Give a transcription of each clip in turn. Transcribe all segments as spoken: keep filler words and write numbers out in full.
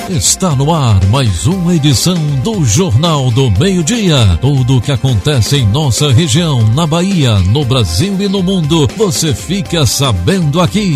Está no ar mais uma edição do Jornal do Meio-Dia. Tudo o que acontece em nossa região, na Bahia, no Brasil e no mundo, você fica sabendo aqui.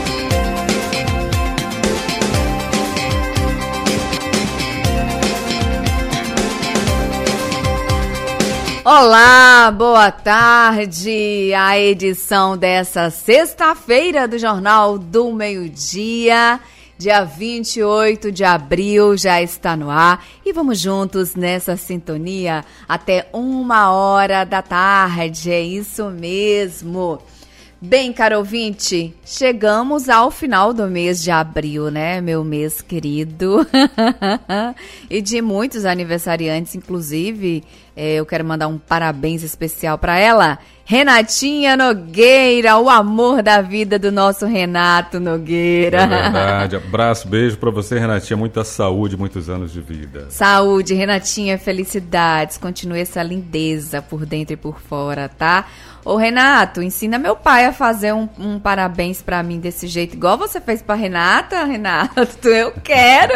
Olá, boa tarde. A edição dessa sexta-feira do Jornal do Meio-Dia, dia vinte e oito de abril, já está no ar e vamos juntos nessa sintonia até uma hora da tarde, é isso mesmo. Bem, caro ouvinte, chegamos ao final do mês de abril, né, meu mês querido, e de muitos aniversariantes, inclusive, é, eu quero mandar um parabéns especial para ela, Renatinha Nogueira, o amor da vida do nosso Renato Nogueira. É verdade, abraço, beijo para você, Renatinha, muita saúde, muitos anos de vida. Saúde, Renatinha, felicidades, continue essa lindeza por dentro e por fora, tá? Ô Renato, ensina meu pai a fazer um, um parabéns pra mim desse jeito, igual você fez pra Renata, Renato, eu quero.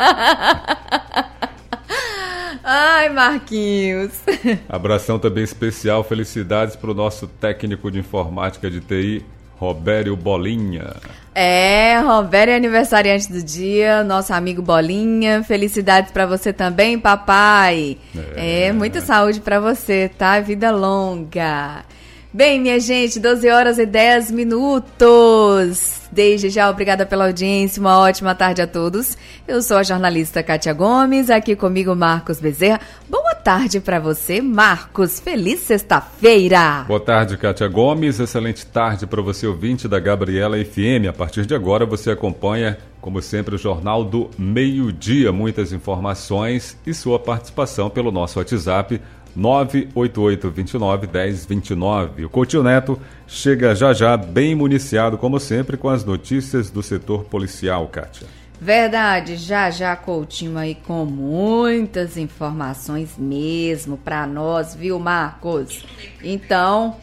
Ai, Marquinhos. Abração também especial, felicidades pro nosso técnico de informática de T I, Robério Bolinha. É, Robério é aniversariante do dia, nosso amigo Bolinha, felicidades pra você também, papai. É, é muita saúde pra você, tá? Vida longa. Bem, minha gente, doze horas e dez minutos. Desde já, obrigada pela audiência, uma ótima tarde a todos. Eu sou a jornalista Kátia Gomes, aqui comigo Marcos Bezerra. Boa tarde para você, Marcos. Feliz sexta-feira. Boa tarde, Kátia Gomes. Excelente tarde para você, ouvinte da Gabriela F M. A partir de agora você acompanha, como sempre, o Jornal do Meio-Dia. Muitas informações e sua participação pelo nosso WhatsApp nove oito oito, dois nove, um zero dois nove. O Coutinho Neto chega já já bem municiado, como sempre, com as notícias do setor policial, Kátia. Verdade, já já Coutinho aí com muitas informações mesmo para nós, viu, Marcos? Então,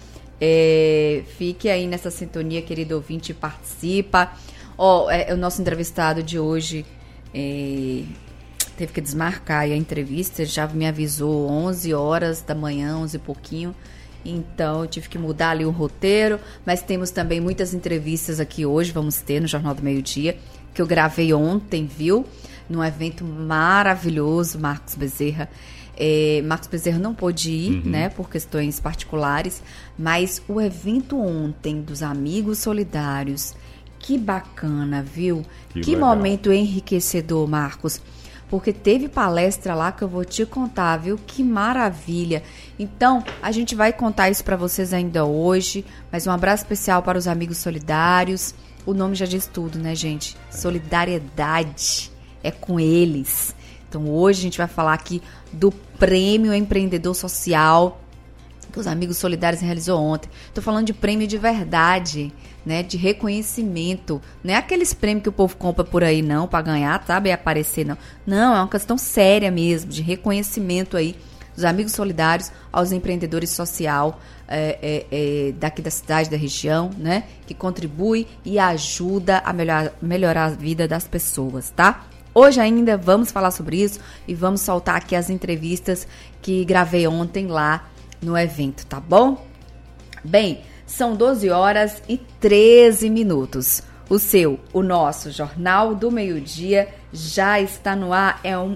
é, fique aí nessa sintonia, querido ouvinte, participa. Ó, oh, é, o nosso entrevistado de hoje é... teve que desmarcar a entrevista, já me avisou onze horas da manhã, onze e pouquinho, então eu tive que mudar ali o roteiro, mas temos também muitas entrevistas aqui hoje, vamos ter no Jornal do Meio-Dia, que eu gravei ontem, viu? Num evento maravilhoso, Marcos Bezerra. É, Marcos Bezerra não pôde ir, uhum. né, por questões particulares, mas o evento ontem dos Amigos Solidários, que bacana, viu? Que, que momento enriquecedor, Marcos. Porque teve palestra lá que eu vou te contar, viu? Que maravilha! Então, a gente vai contar isso para vocês ainda hoje, mas um abraço especial para os Amigos Solidários. O nome já diz tudo, né, gente? Solidariedade é com eles. Então, hoje a gente vai falar aqui do Prêmio Empreendedor Social que os Amigos Solidários realizou ontem. Estou falando de prêmio de verdade, né, de reconhecimento. Não é aqueles prêmios que o povo compra por aí, não, para ganhar, sabe, e aparecer, não. Não, é uma questão séria mesmo, de reconhecimento aí dos Amigos Solidários aos empreendedores social é, é, é, daqui da cidade, da região, né, que contribui e ajuda a melhorar, melhorar a vida das pessoas, tá? Hoje ainda vamos falar sobre isso e vamos soltar aqui as entrevistas que gravei ontem lá no evento, tá bom? Bem, são doze horas e treze minutos. O seu, o nosso Jornal do Meio-Dia já está no ar. É um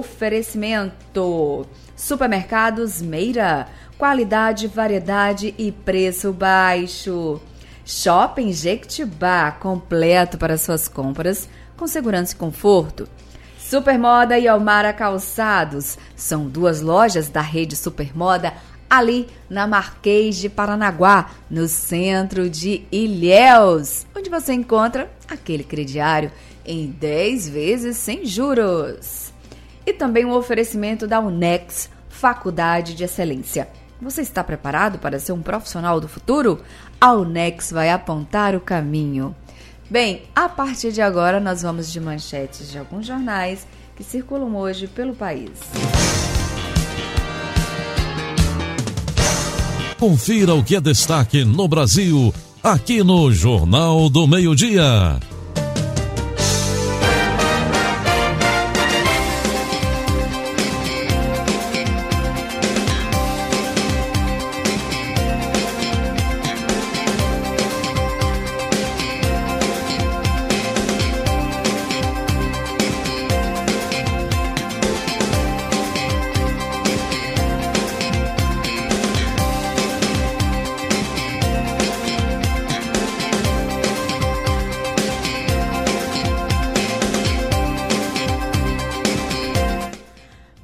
oferecimento. Supermercados Meira. Qualidade, variedade e preço baixo. Shopping Jequitibá. Completo para suas compras com segurança e conforto. Supermoda e Almara Calçados. São duas lojas da rede Supermoda ali na Marquês de Paranaguá, no centro de Ilhéus, onde você encontra aquele crediário em dez vezes sem juros. E também um oferecimento da Unex, Faculdade de Excelência. Você está preparado para ser um profissional do futuro? A Unex vai apontar o caminho. Bem, a partir de agora nós vamos de manchetes de alguns jornais que circulam hoje pelo país. Confira o que é destaque no Brasil, aqui no Jornal do Meio-Dia.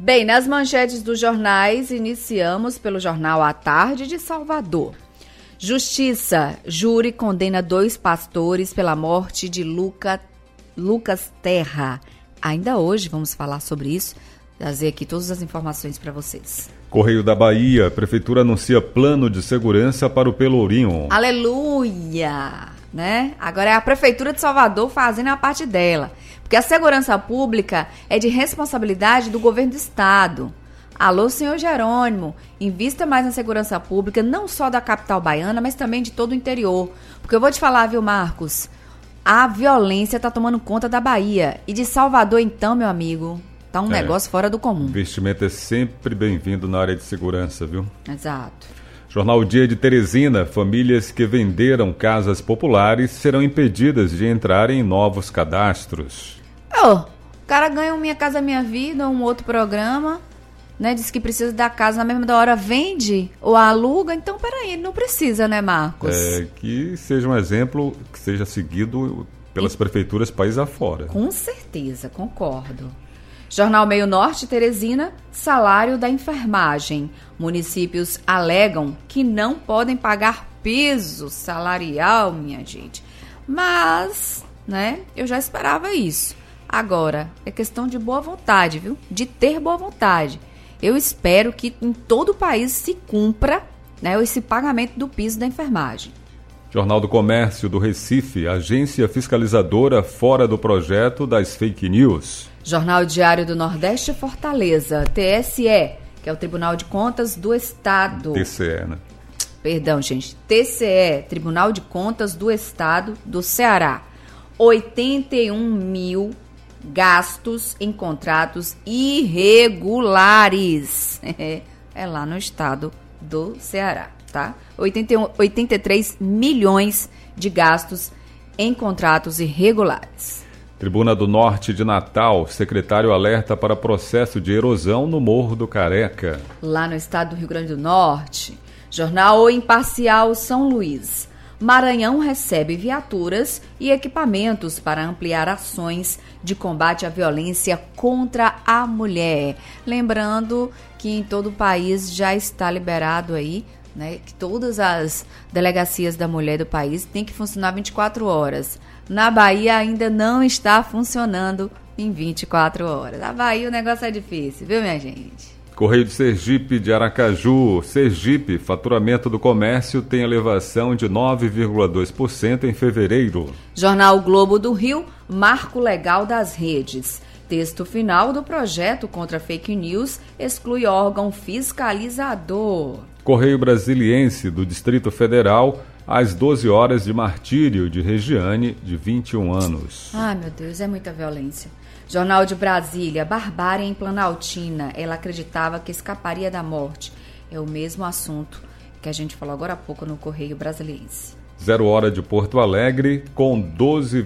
Bem, nas manchetes dos jornais, iniciamos pelo jornal A Tarde de Salvador. Justiça, júri condena dois pastores pela morte de Luca, Lucas Terra. Ainda hoje vamos falar sobre isso, trazer aqui todas as informações para vocês. Correio da Bahia, a prefeitura anuncia plano de segurança para o Pelourinho. Aleluia! Né? Agora é a prefeitura de Salvador fazendo a parte dela, porque a segurança pública é de responsabilidade do governo do estado. Alô, senhor Jerônimo, invista mais na segurança pública, não só da capital baiana, mas também de todo o interior. Porque eu vou te falar, viu, Marcos? A violência está tomando conta da Bahia. E de Salvador, então, meu amigo, tá um é, negócio fora do comum. Investimento é sempre bem-vindo na área de segurança, viu? Exato. Jornal Dia de Teresina, famílias que venderam casas populares serão impedidas de entrarem em novos cadastros. Ô, o cara ganha um Minha Casa Minha Vida, um outro programa... Né, diz que precisa da casa na mesma hora, vende ou aluga, então peraí, não precisa, né, Marcos? É, que seja um exemplo que seja seguido pelas e... prefeituras país afora. Com certeza, concordo. Jornal Meio Norte, Teresina, salário da enfermagem. Municípios alegam que não podem pagar piso salarial, minha gente. Mas, né, eu já esperava isso. Agora, é questão de boa vontade, viu? De ter boa vontade. Eu espero que em todo o país se cumpra, né, esse pagamento do piso da enfermagem. Jornal do Comércio do Recife, agência fiscalizadora fora do projeto das fake news. Jornal Diário do Nordeste, Fortaleza, T S E, que é o Tribunal de Contas do Estado. T C E, né? Perdão, gente. T C E, Tribunal de Contas do Estado do Ceará. oitenta e um mil gastos em contratos irregulares. É lá no estado do Ceará, tá? oitenta e um, oitenta e três milhões de gastos em contratos irregulares. Tribuna do Norte de Natal, secretário alerta para processo de erosão no Morro do Careca. Lá no estado do Rio Grande do Norte, jornal O Imparcial São Luís. Maranhão recebe viaturas e equipamentos para ampliar ações de combate à violência contra a mulher. Lembrando que em todo o país já está liberado aí, né, que todas as delegacias da mulher do país têm que funcionar vinte e quatro horas. Na Bahia ainda não está funcionando em vinte e quatro horas. Na Bahia o negócio é difícil, viu, minha gente? Correio de Sergipe de Aracaju. Sergipe, faturamento do comércio tem elevação de nove vírgula dois por cento em fevereiro. Jornal Globo do Rio, marco legal das redes. Texto final do projeto contra fake news exclui órgão fiscalizador. Correio Brasiliense do Distrito Federal, às doze horas de martírio de Regiane, de vinte e um anos. Ai, meu Deus, é muita violência. Jornal de Brasília, barbárie em Planaltina. Ela acreditava que escaparia da morte. É o mesmo assunto que a gente falou agora há pouco no Correio Brasiliense. Zero hora de Porto Alegre, com doze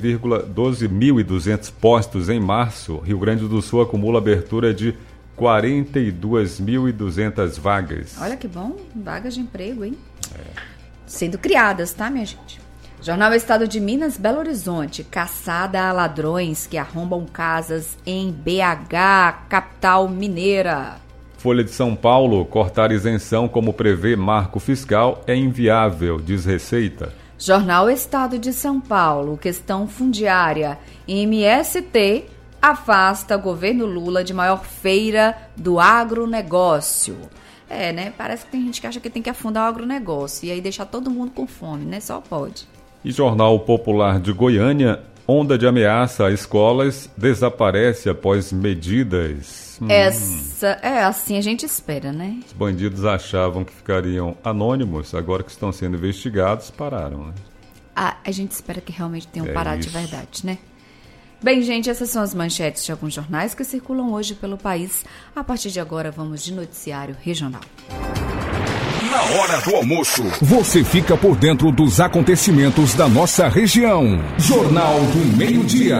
mil e duzentos postos em março. Rio Grande do Sul acumula abertura de quarenta e duas mil e duzentas vagas. Olha que bom, vagas de emprego, hein? É. Sendo criadas, tá, minha gente? Jornal Estado de Minas, Belo Horizonte, caçada a ladrões que arrombam casas em B H, capital mineira. Folha de São Paulo, cortar isenção como prevê marco fiscal é inviável, diz Receita. Jornal Estado de São Paulo, questão fundiária, M S T afasta governo Lula de maior feira do agronegócio. É, né? Parece que tem gente que acha que tem que afundar o agronegócio e aí deixar todo mundo com fome, né? Só pode. E Jornal Popular de Goiânia, onda de ameaça a escolas desaparece após medidas. Essa, é assim a gente espera, né? Os bandidos achavam que ficariam anônimos, agora que estão sendo investigados, pararam, né? Ah, a gente espera que realmente tenham é parado isso. de verdade, né? Bem, gente, essas são as manchetes de alguns jornais que circulam hoje pelo país. A partir de agora, vamos de noticiário regional. Na hora do almoço, você fica por dentro dos acontecimentos da nossa região. Jornal do Meio-Dia.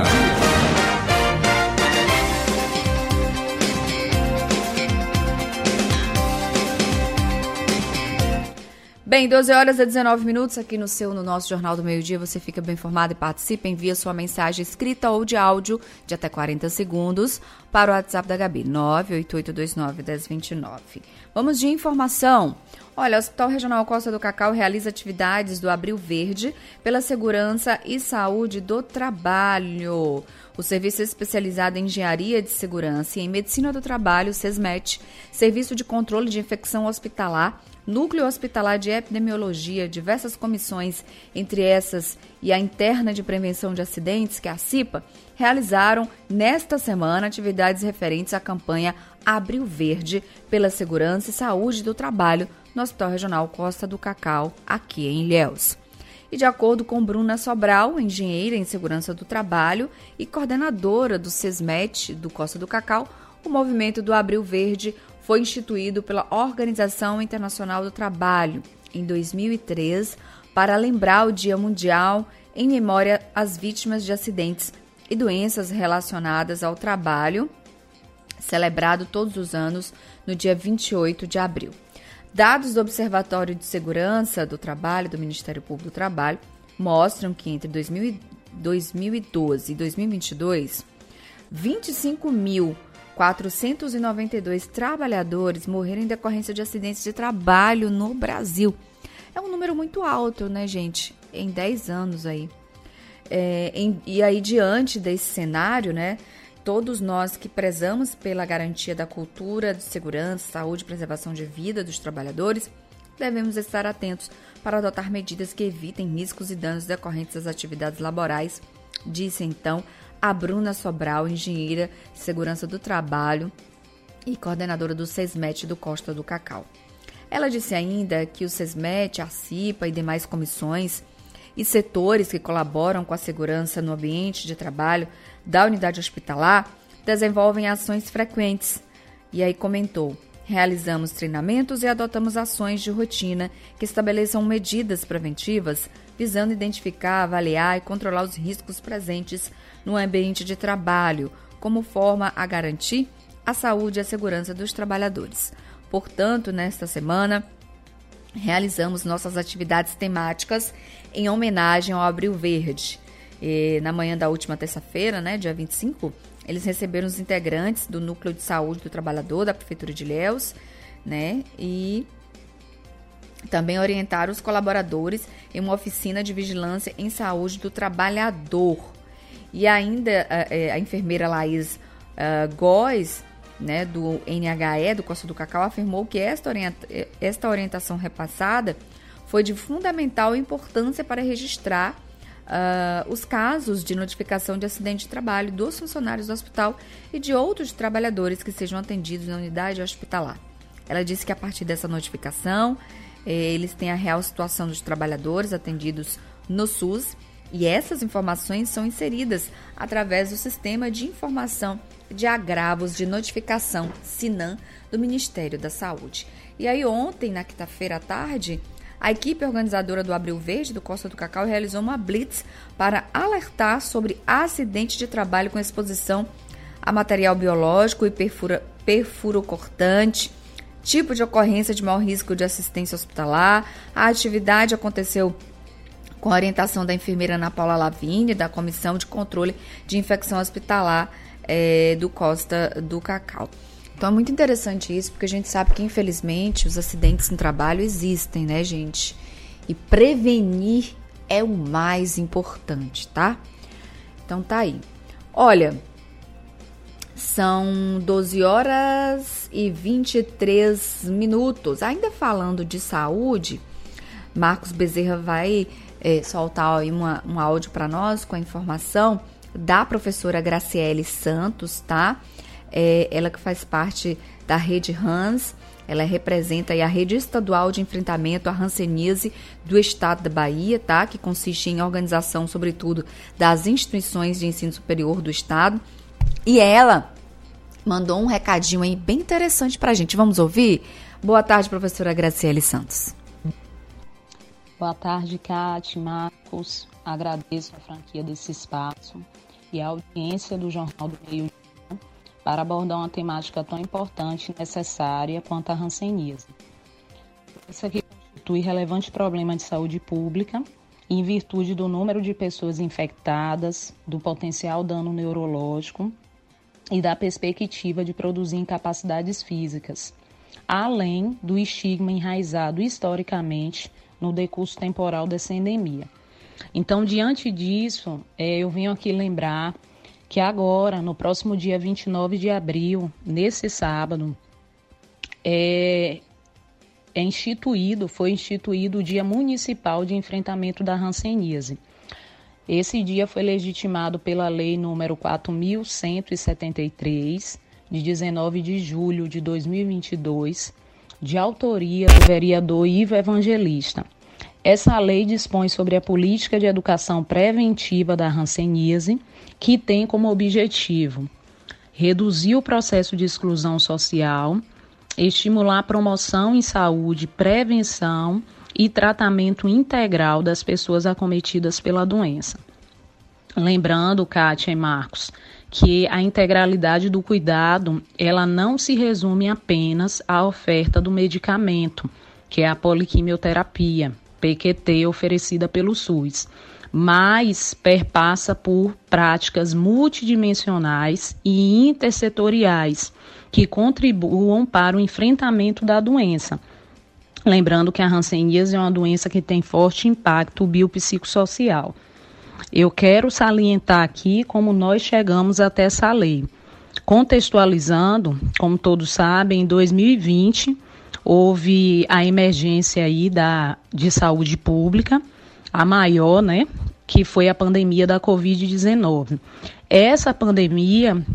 Bem, doze horas e dezenove minutos aqui no seu, no nosso Jornal do Meio-Dia. Você fica bem informado e participa. Envia sua mensagem escrita ou de áudio de até quarenta segundos para o WhatsApp da Gabi, nove oito oito dois nove um zero dois nove. Vamos de informação. Olha, o Hospital Regional Costa do Cacau realiza atividades do Abril Verde pela segurança e saúde do trabalho. O serviço é especializado em engenharia de segurança e em medicina do trabalho, SESMET, serviço de controle de infecção hospitalar, Núcleo Hospitalar de Epidemiologia, diversas comissões, entre essas e a Interna de Prevenção de Acidentes, que é a CIPA, realizaram nesta semana atividades referentes à campanha Abril Verde pela Segurança e Saúde do Trabalho no Hospital Regional Costa do Cacau, aqui em Ilhéus. E de acordo com Bruna Sobral, engenheira em segurança do trabalho e coordenadora do SESMET do Costa do Cacau, o movimento do Abril Verde foi instituído pela Organização Internacional do Trabalho em dois mil e três para lembrar o Dia Mundial em memória às vítimas de acidentes e doenças relacionadas ao trabalho, celebrado todos os anos no dia vinte e oito de abril. Dados do Observatório de Segurança do Trabalho do Ministério Público do Trabalho mostram que entre dois mil e doze e dois mil e vinte e dois, vinte e cinco mil quatrocentos e noventa e dois trabalhadores morreram em decorrência de acidentes de trabalho no Brasil. É um número muito alto, né, gente? Em dez anos aí. É, em, e aí, diante desse cenário, né, todos nós que prezamos pela garantia da cultura de segurança, saúde e preservação de vida dos trabalhadores, devemos estar atentos para adotar medidas que evitem riscos e danos decorrentes das atividades laborais, disse então a Bruna Sobral, engenheira de segurança do trabalho e coordenadora do SESMET do Costa do Cacau. Ela disse ainda que o SESMET, a CIPA e demais comissões e setores que colaboram com a segurança no ambiente de trabalho da unidade hospitalar desenvolvem ações frequentes. E aí comentou: realizamos treinamentos e adotamos ações de rotina que estabeleçam medidas preventivas visando identificar, avaliar e controlar os riscos presentes no ambiente de trabalho, como forma a garantir a saúde e a segurança dos trabalhadores. Portanto, nesta semana, realizamos nossas atividades temáticas em homenagem ao Abril Verde. E, na manhã da última terça-feira, né, dia vinte e cinco, eles receberam os integrantes do Núcleo de Saúde do Trabalhador da Prefeitura de Ilhéus, né, e também orientaram os colaboradores em uma oficina de vigilância em saúde do trabalhador. E ainda a, a enfermeira Laís uh, Góes, né, do N H E, do Costa do Cacau, afirmou que esta, orienta, esta orientação repassada foi de fundamental importância para registrar uh, os casos de notificação de acidente de trabalho dos funcionários do hospital e de outros trabalhadores que sejam atendidos na unidade hospitalar. Ela disse que a partir dessa notificação, eles têm a real situação dos trabalhadores atendidos no SUS e essas informações são inseridas através do Sistema de Informação de Agravos de Notificação, SINAM, do Ministério da Saúde. E aí ontem, na quinta-feira à tarde, a equipe organizadora do Abril Verde do Costa do Cacau realizou uma blitz para alertar sobre acidente de trabalho com exposição a material biológico e perfura, perfurocortante, tipo de ocorrência de maior risco de assistência hospitalar. A atividade aconteceu com a orientação da enfermeira Ana Paula Lavigne, da Comissão de Controle de Infecção Hospitalar é, do Costa do Cacau. Então é muito interessante isso, porque a gente sabe que, infelizmente, os acidentes no trabalho existem, né, gente? E prevenir é o mais importante, tá? Então tá aí. Olha, são doze horas e vinte e três minutos. Ainda falando de saúde, Marcos Bezerra vai é, soltar aí uma, um áudio para nós com a informação da professora Graciele Santos, tá? É, ela que faz parte da rede Hans, ela representa aí a rede estadual de enfrentamento à hanseníase do estado da Bahia, tá? Que consiste em organização, sobretudo, das instituições de ensino superior do estado. E ela mandou um recadinho aí bem interessante pra gente. Vamos ouvir? Boa tarde, professora Graciele Santos. Boa tarde, Cátia, Marcos. Agradeço a franquia desse espaço e a audiência do Jornal do Meio-Dia para abordar uma temática tão importante e necessária quanto a hanseníase. Isso aqui constitui relevante problema de saúde pública, em virtude do número de pessoas infectadas, do potencial dano neurológico e da perspectiva de produzir incapacidades físicas, além do estigma enraizado historicamente no decurso temporal dessa endemia. Então, diante disso, é, eu venho aqui lembrar que agora, no próximo dia vinte e nove de abril, nesse sábado, é, é instituído, foi instituído o Dia Municipal de Enfrentamento da Hanseníase. Esse dia foi legitimado pela Lei número quatro mil cento e setenta e três, de dezenove de julho de dois mil e vinte e dois, de autoria do vereador Ivo Evangelista. Essa lei dispõe sobre a política de educação preventiva da hanseníase, que tem como objetivo reduzir o processo de exclusão social, estimular a promoção em saúde, prevenção e tratamento integral das pessoas acometidas pela doença. Lembrando, Kátia e Marcos, que a integralidade do cuidado, ela não se resume apenas à oferta do medicamento, que é a poliquimioterapia, P Q T, oferecida pelo SUS, mas perpassa por práticas multidimensionais e intersetoriais que contribuam para o enfrentamento da doença. Lembrando que a hanseníase é uma doença que tem forte impacto biopsicossocial. Eu quero salientar aqui como nós chegamos até essa lei. Contextualizando, como todos sabem, em dois mil e vinte houve a emergência aí da, de saúde pública, a maior, né, que foi a pandemia da covid dezenove. Essa pandemia,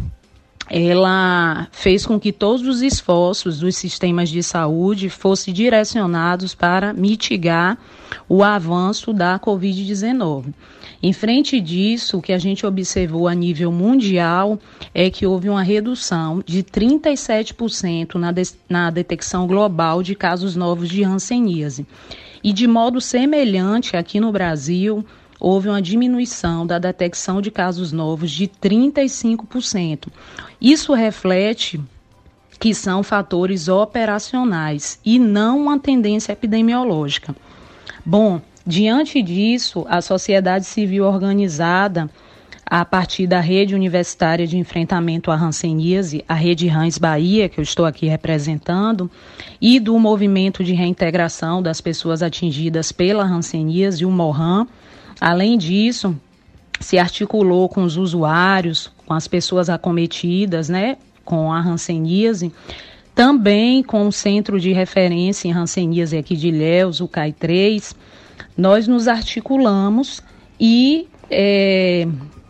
ela fez com que todos os esforços dos sistemas de saúde fossem direcionados para mitigar o avanço da covid dezenove. Em frente disso, o que a gente observou a nível mundial é que houve uma redução de trinta e sete por cento na, de, na detecção global de casos novos de hanseníase. E de modo semelhante, aqui no Brasil, houve uma diminuição da detecção de casos novos de trinta e cinco por cento. Isso reflete que são fatores operacionais e não uma tendência epidemiológica. Bom, diante disso, a sociedade civil organizada, a partir da Rede Universitária de Enfrentamento à Hanseníase, a Rede Hans Bahia, que eu estou aqui representando, e do Movimento de Reintegração das Pessoas Atingidas pela Hanseníase, o MORHAN. Além disso, se articulou com os usuários, com as pessoas acometidas, né, com a hanseníase, também com o Centro de Referência em Hanseníase aqui de Ilhéus, o C A I três. Nós nos articulamos e é,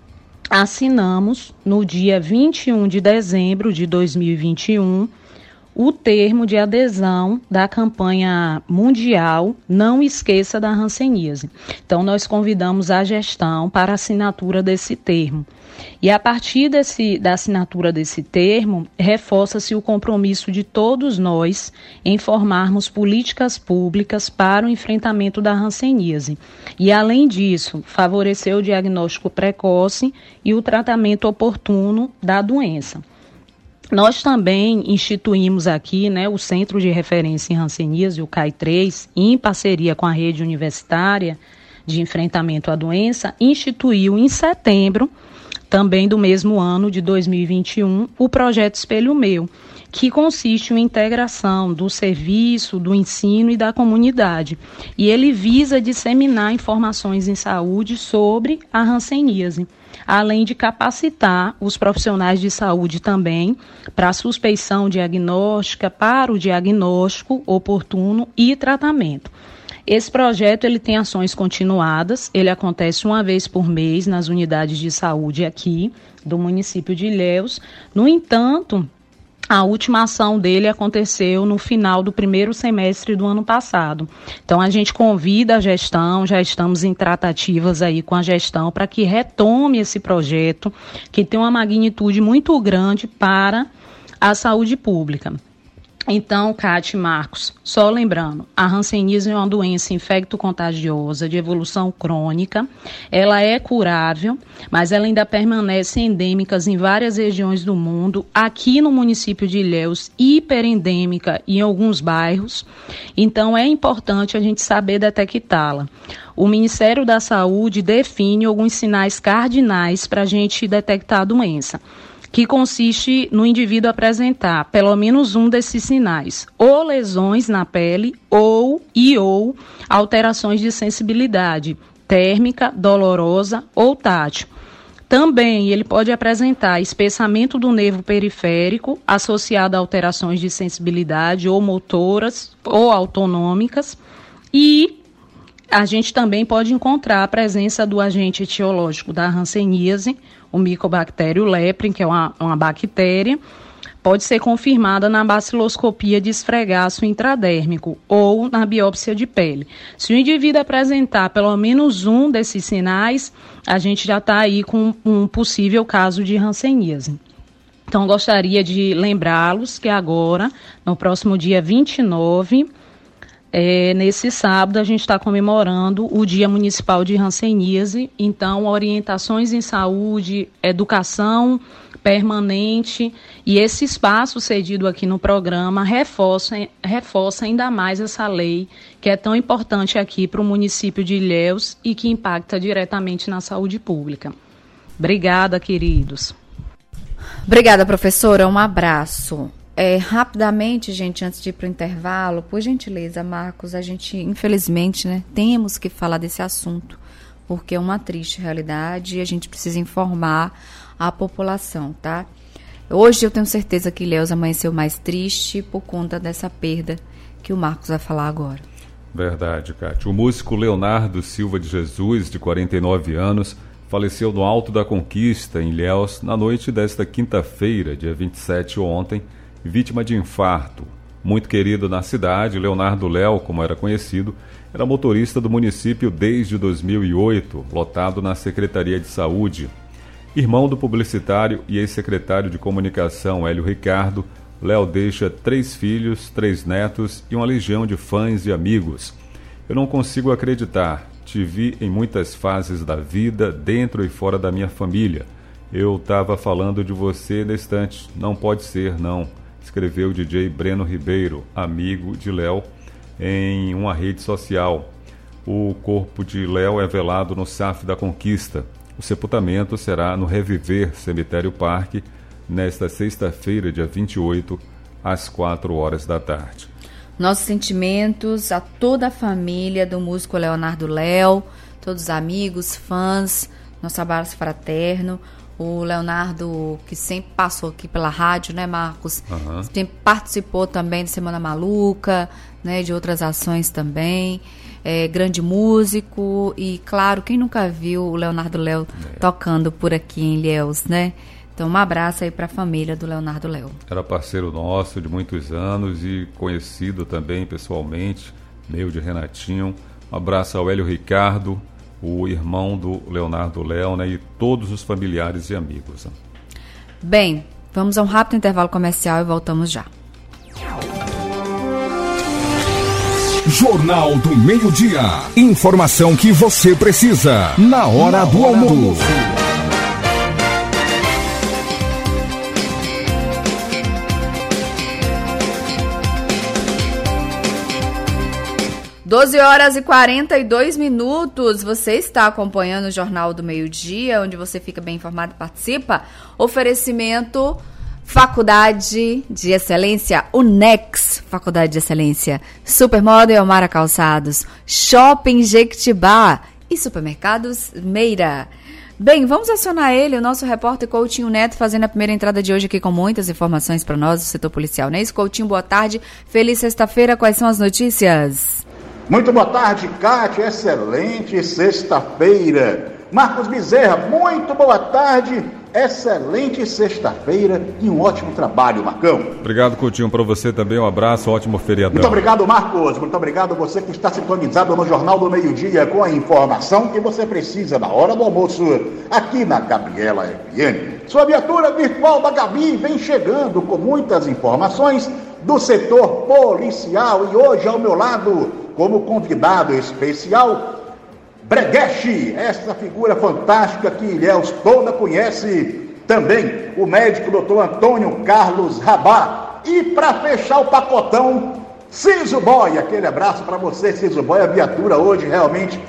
assinamos no dia vinte e um de dezembro de dois mil e vinte e um o termo de adesão da campanha mundial Não Esqueça da Hanseníase. Então, nós convidamos a gestão para a assinatura desse termo. E a partir desse, da assinatura desse termo, reforça-se o compromisso de todos nós em formarmos políticas públicas para o enfrentamento da hanseníase. E, além disso, favorecer o diagnóstico precoce e o tratamento oportuno da doença. Nós também instituímos aqui, né, o Centro de Referência em Hanseníase, o C A I três, em parceria com a Rede Universitária de Enfrentamento à Doença, instituiu em setembro, também do mesmo ano de dois mil e vinte e um, o Projeto Espelho Meu, que consiste em integração do serviço, do ensino e da comunidade. E ele visa disseminar informações em saúde sobre a hanseníase, além de capacitar os profissionais de saúde também para a suspeição diagnóstica, para o diagnóstico oportuno e tratamento. Esse projeto ele tem ações continuadas, ele acontece uma vez por mês nas unidades de saúde aqui do município de Ilhéus. No entanto, a última ação dele aconteceu no final do primeiro semestre do ano passado. Então, a gente convida a gestão, já estamos em tratativas aí com a gestão para que retome esse projeto, que tem uma magnitude muito grande para a saúde pública. Então, Cátia e Marcos, só lembrando, a hanseníase é uma doença infecto-contagiosa de evolução crônica, ela é curável, mas ela ainda permanece endêmica em várias regiões do mundo, aqui no município de Ilhéus, hiperendêmica em alguns bairros, então é importante a gente saber detectá-la. O Ministério da Saúde define alguns sinais cardinais para a gente detectar a doença, que consiste no indivíduo apresentar pelo menos um desses sinais, ou lesões na pele, ou e ou alterações de sensibilidade térmica, dolorosa ou tátil. Também ele pode apresentar espessamento do nervo periférico associado a alterações de sensibilidade ou motoras ou autonômicas, e a gente também pode encontrar a presença do agente etiológico da hanseníase, o Mycobacterium leprae, que é uma, uma bactéria, pode ser confirmada na baciloscopia de esfregaço intradérmico ou na biópsia de pele. Se o indivíduo apresentar pelo menos um desses sinais, a gente já está aí com um possível caso de hanseníase. Então, gostaria de lembrá-los que agora, no próximo dia vinte e nove, É, nesse sábado a gente está comemorando o Dia Municipal de Hanseníase, então orientações em saúde, educação permanente, e esse espaço cedido aqui no programa reforça, reforça ainda mais essa lei que é tão importante aqui para o município de Ilhéus e que impacta diretamente na saúde pública. Obrigada, queridos. Obrigada, professora, um abraço. É, rapidamente, gente, antes de ir para o intervalo, por gentileza, Marcos, a gente, infelizmente, né, temos que falar desse assunto, porque é uma triste realidade e a gente precisa informar a população, tá? Hoje eu tenho certeza que Ilhéus amanheceu mais triste por conta dessa perda que o Marcos vai falar agora. Verdade, Cátia. O músico Leonardo Silva de Jesus, de quarenta e nove anos, faleceu no Alto da Conquista, em Ilhéus, na noite desta quinta-feira, dia vinte e sete, ontem, vítima de infarto. Muito querido na cidade, Leonardo Léo, como era conhecido, era motorista do município desde dois mil e oito, lotado na Secretaria de Saúde. Irmão do publicitário e ex-secretário de Comunicação Hélio Ricardo, Léo deixa três filhos, três netos e uma legião de fãs e amigos. Eu não consigo acreditar. Te vi em muitas fases da vida, dentro e fora da minha família. Eu estava falando de você na estante. Não pode ser, não. Escreveu o D J Breno Ribeiro, amigo de Léo, em uma rede social. O corpo de Léo é velado no S A F da Conquista. O sepultamento será no Reviver Cemitério Parque, nesta sexta-feira, dia vinte e oito, às quatro horas da tarde. Nossos sentimentos a toda a família do músico Leonardo Léo, todos os amigos, fãs, nosso abraço fraterno. O Leonardo, que sempre passou aqui pela rádio, né, Marcos? Uhum. Sempre participou também de Semana Maluca, né, de outras ações também. É, grande músico e, claro, quem nunca viu o Leonardo Léo é. tocando por aqui em Ilhéus, né? Então, um abraço aí para a família do Leonardo Léo. Era parceiro nosso de muitos anos e conhecido também pessoalmente, meio de Renatinho. Um abraço ao Hélio Ricardo, o irmão do Leonardo Léo, né, e todos os familiares e amigos. Bem, vamos a um rápido intervalo comercial e voltamos já. Jornal do Meio-Dia. Informação que você precisa na hora do almoço. doze horas e quarenta e dois minutos, você está acompanhando o Jornal do Meio-Dia, onde você fica bem informado e participa. Oferecimento Faculdade de Excelência, UNEX, Faculdade de Excelência, Supermodel Mara Calçados, Shopping Jequitibá e Supermercados Meira. Bem, vamos acionar ele, o nosso repórter Coutinho Neto, fazendo a primeira entrada de hoje aqui com muitas informações para nós do setor policial, não é isso? Coutinho, boa tarde, feliz sexta-feira, quais são as notícias? Muito boa tarde, Cátia, excelente sexta-feira. Marcos Bezerra, muito boa tarde, excelente sexta-feira e um ótimo trabalho, Marcão. Obrigado, Coutinho, para você também, um abraço, ótimo feriadão. Muito obrigado, Marcos, muito obrigado a você que está sintonizado no Jornal do Meio-Dia com a informação que você precisa na hora do almoço, aqui na Gabriela F M. Sua viatura virtual da Gabi vem chegando com muitas informações do setor policial. E hoje ao meu lado, como convidado especial, Bregueche, essa figura fantástica que Ilhéus toda conhece, também o médico doutor Antônio Carlos Rabá. E para fechar o pacotão, Ciso Boy. Aquele abraço para você, Ciso Boy. A viatura hoje realmente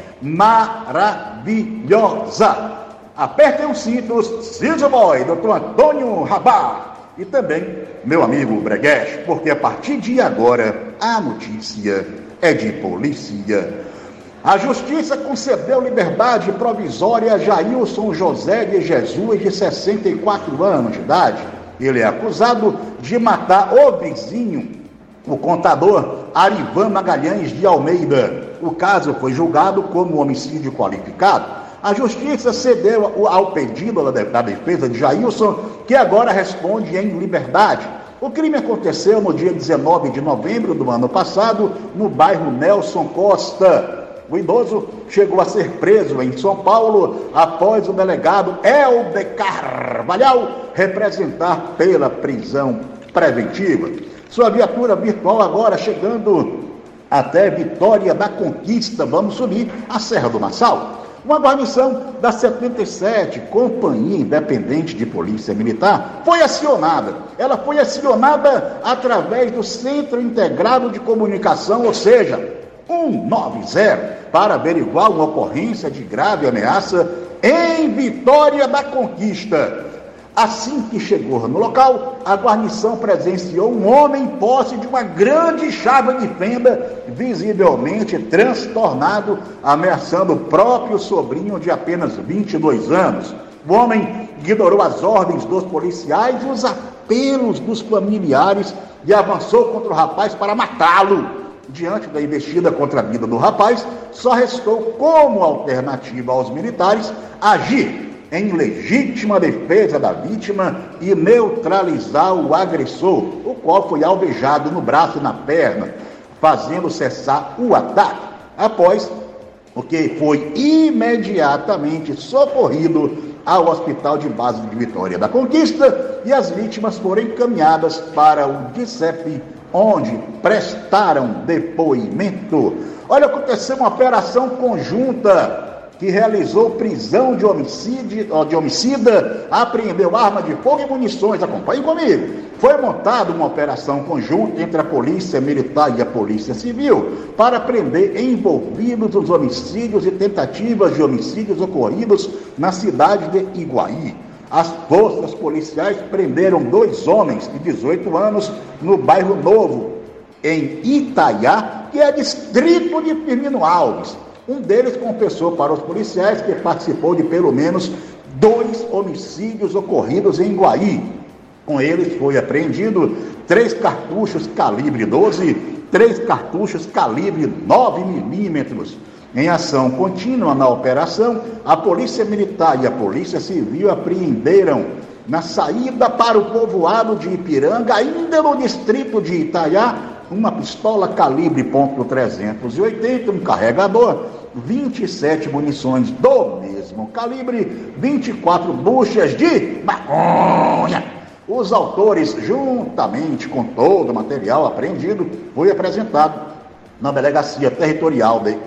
maravilhosa. Apertem os cintos, Ciso Boy, doutor Antônio Rabá. E também meu amigo Bregueche, porque a partir de agora a notícia é de polícia. A Justiça concedeu liberdade provisória a Jailson José de Jesus, de sessenta e quatro anos de idade. Ele é acusado de matar o vizinho, o contador Arivan Magalhães de Almeida. O caso foi julgado como homicídio qualificado. A Justiça cedeu ao pedido da defesa de Jailson, que agora responde em liberdade. O crime aconteceu no dia dezenove de novembro do ano passado, no bairro Nelson Costa. O idoso chegou a ser preso em São Paulo após o delegado Helder Carvalhal representar pela prisão preventiva. Sua viatura virtual agora chegando até Vitória da Conquista. Vamos subir a Serra do Marçal. Uma guarnição da setenta e sete, Companhia Independente de Polícia Militar, foi acionada. Ela foi acionada através do Centro Integrado de Comunicação, ou seja, cento e noventa, para averiguar uma ocorrência de grave ameaça em Vitória da Conquista. Assim que chegou no local, a guarnição presenciou um homem em posse de uma grande chave de fenda, visivelmente transtornado, ameaçando o próprio sobrinho de apenas vinte e dois anos. O homem ignorou as ordens dos policiais e os apelos dos familiares e avançou contra o rapaz para matá-lo. Diante da investida contra a vida do rapaz, só restou como alternativa aos militares agir em legítima defesa da vítima e neutralizar o agressor, o qual foi alvejado no braço e na perna, fazendo cessar o ataque. Após o que foi imediatamente socorrido ao Hospital de Base de Vitória da Conquista e as vítimas foram encaminhadas para o D C E P, onde prestaram depoimento. Olha, aconteceu uma operação conjunta que realizou prisão de homicídio, de homicida, apreendeu arma de fogo e munições. Acompanhe comigo. Foi montada uma operação conjunta entre a Polícia Militar e a Polícia Civil para prender envolvidos nos homicídios e tentativas de homicídios ocorridos na cidade de Iguaí. As forças policiais prenderam dois homens de dezoito anos no bairro Novo, em Itaiá, que é distrito de Firmino Alves. Um deles confessou para os policiais que participou de pelo menos dois homicídios ocorridos em Iguaí. Com eles foi apreendido três cartuchos calibre doze, três cartuchos calibre nove milímetros. Em ação contínua na operação, a Polícia Militar e a Polícia Civil apreenderam na saída para o povoado de Ipiranga, ainda no distrito de Itaiá, uma pistola calibre ponto trezentos e oitenta, um carregador, vinte e sete munições do mesmo calibre, vinte e quatro buchas de maconha. Os autores, juntamente com todo o material apreendido, foi apresentado na Delegacia Territorial de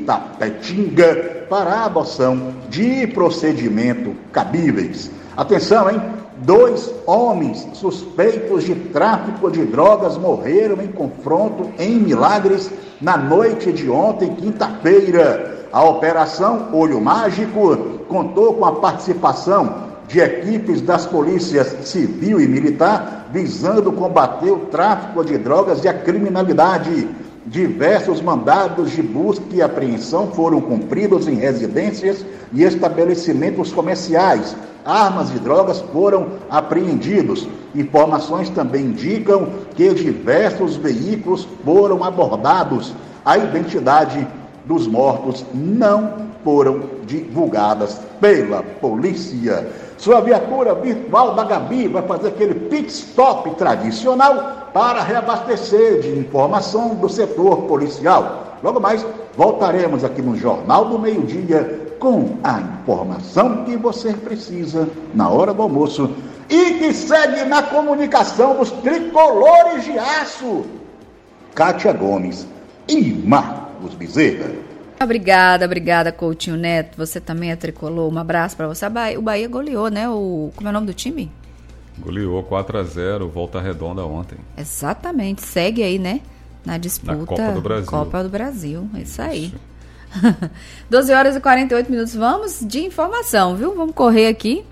Itapetinga para a adoção de procedimento cabíveis. Atenção, hein? Dois homens suspeitos de tráfico de drogas morreram em confronto em Milagres na noite de ontem, quinta-feira. A Operação Olho Mágico contou com a participação de equipes das polícias civil e militar, visando combater o tráfico de drogas e a criminalidade. Diversos mandados de busca e apreensão foram cumpridos em residências e estabelecimentos comerciais. Armas e drogas foram apreendidos. Informações também indicam que diversos veículos foram abordados. A identidade dos mortos não foram divulgadas pela polícia. Sua viatura virtual da Gabi vai fazer aquele pit stop tradicional para reabastecer de informação do setor policial. Logo mais, voltaremos aqui no Jornal do Meio-Dia com a informação que você precisa na hora do almoço e que segue na comunicação dos tricolores de aço, Kátia Gomes e Marcos Bezerra. Obrigada, obrigada, Coutinho Neto. Você também é tricolor. Um abraço para você. O Bahia goleou, né? O, como é o nome do time? Goleou quatro a zero, Volta Redonda ontem. Exatamente. Segue aí, né? Na disputa. Na Copa do Brasil. Copa do Brasil. É isso aí. doze horas e quarenta e oito minutos. Vamos de informação, viu? Vamos correr aqui,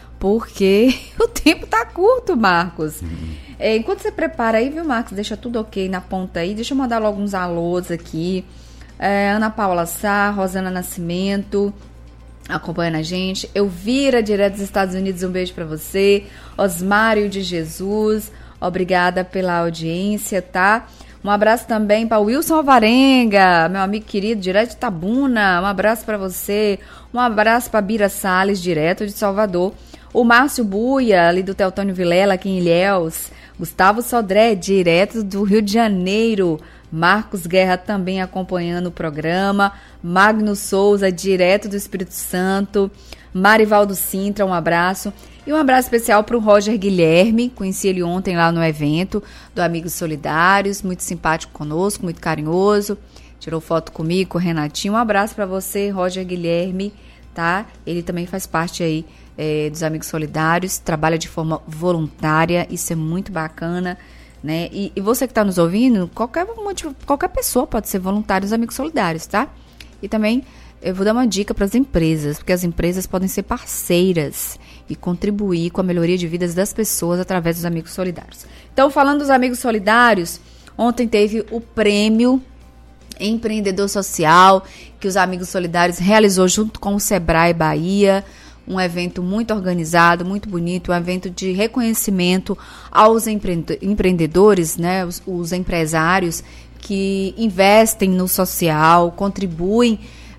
porque o tempo tá curto, Marcos. Uhum. É, enquanto você prepara aí, viu, Marcos? Deixa tudo ok na ponta aí. Deixa eu mandar logo uns alôs aqui. É, Ana Paula Sá, Rosana Nascimento, acompanhando a gente. Elvira, direto dos Estados Unidos, um beijo para você. Osmário de Jesus, obrigada pela audiência, tá? Um abraço também para Wilson Alvarenga, meu amigo querido, direto de Itabuna. Um abraço para você. Um abraço para Bira Salles, direto de Salvador. O Márcio Buia, ali do Teotônio Vilela, aqui em Ilhéus. Gustavo Sodré, direto do Rio de Janeiro. Marcos Guerra também acompanhando o programa. Magno Souza, direto do Espírito Santo. Marivaldo Sintra, um abraço. E um abraço especial para o Roger Guilherme. Conheci ele ontem lá no evento do Amigos Solidários. Muito simpático conosco, muito carinhoso. Tirou foto comigo, com o Renatinho. Um abraço para você, Roger Guilherme, tá? Ele também faz parte aí é, dos Amigos Solidários. Trabalha de forma voluntária. Isso é muito bacana. Né? E, e você que está nos ouvindo, qualquer, motivo, qualquer pessoa pode ser voluntário dos Amigos Solidários, tá? E também eu vou dar uma dica para as empresas, porque as empresas podem ser parceiras e contribuir com a melhoria de vidas das pessoas através dos Amigos Solidários. Então, falando dos Amigos Solidários, ontem teve o prêmio Empreendedor Social, que os Amigos Solidários realizou junto com o Sebrae Bahia. Um evento muito organizado, muito bonito, um evento de reconhecimento aos empreendedores, né, os, os empresários que investem no social, contribuem